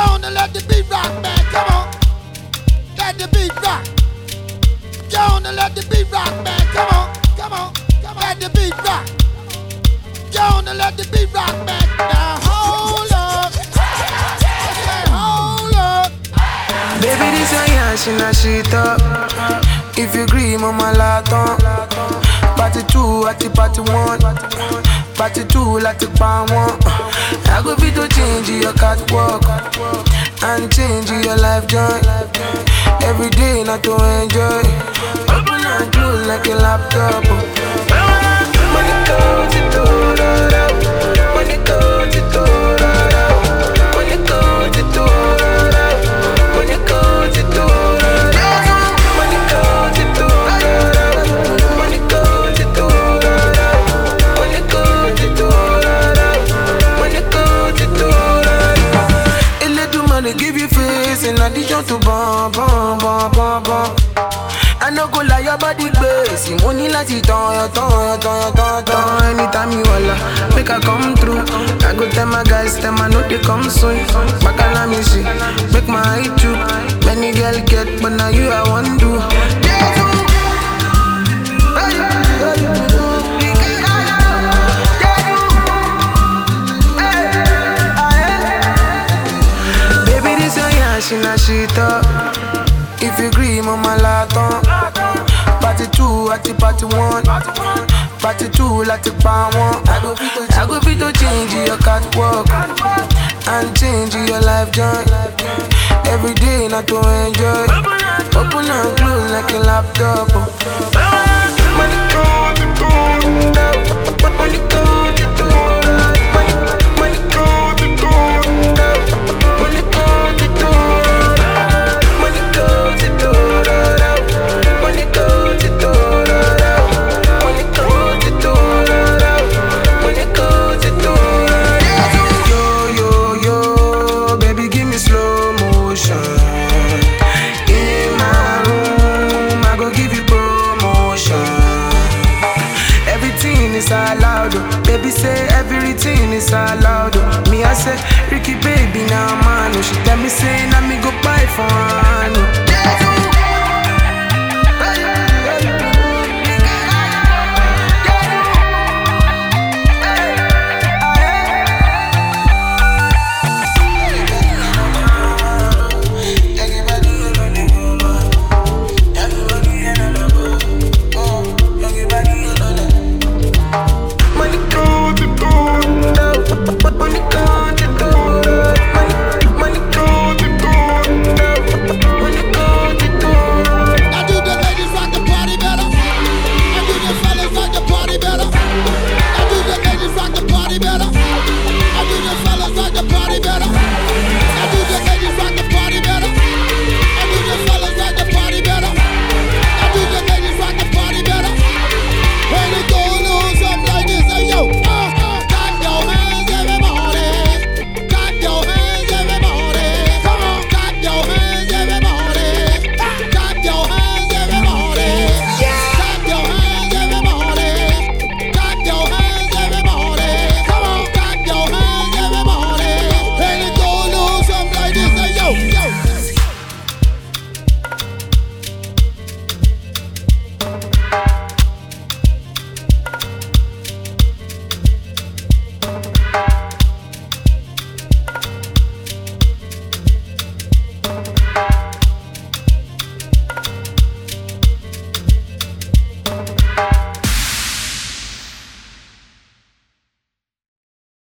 on and let the beat rock, man. Come on. Let the beat rock. Go on and let the beat rock, man. Come on. Come on. Come on. Let the beat rock. Go on and let the beat rock, man. Now hold up. Hold up. Baby, this your yash in a shit up. If you agree, mama laton. Party 2 at the party 1. Party 2 like the pan 1. I go fit to change your catwalk and change your life joy. Every day not to enjoy. Open and close like a laptop. Money goes to money goes to money goes to money goes to money goes to money goes to money goes to money goes to a little money give you face in addition to bomb. I no go lie, your body crazy. Money like it on. Anytime you holla, make I come through. I go tell my guys, them I know they come soon. Back and me see, make my eye too. Many girl get, but now you I want to. Baby, this your yash in a shit up. If you agree, mama laton. Party 2 at the party 1. Party 2 like the pan 1. I go fit to change your catwalk and change your life joy. Every day not to enjoy. Open and close like a laptop. Money goes to money goes to money goes to money goes to money goes to money goes to money goes to money goes to yo, baby, give me slow motion. In my room, I go give you promotion. Everything is allowed, baby say everything is allowed. Me I say, Ricky baby now man, she tell me say, now me go buy for her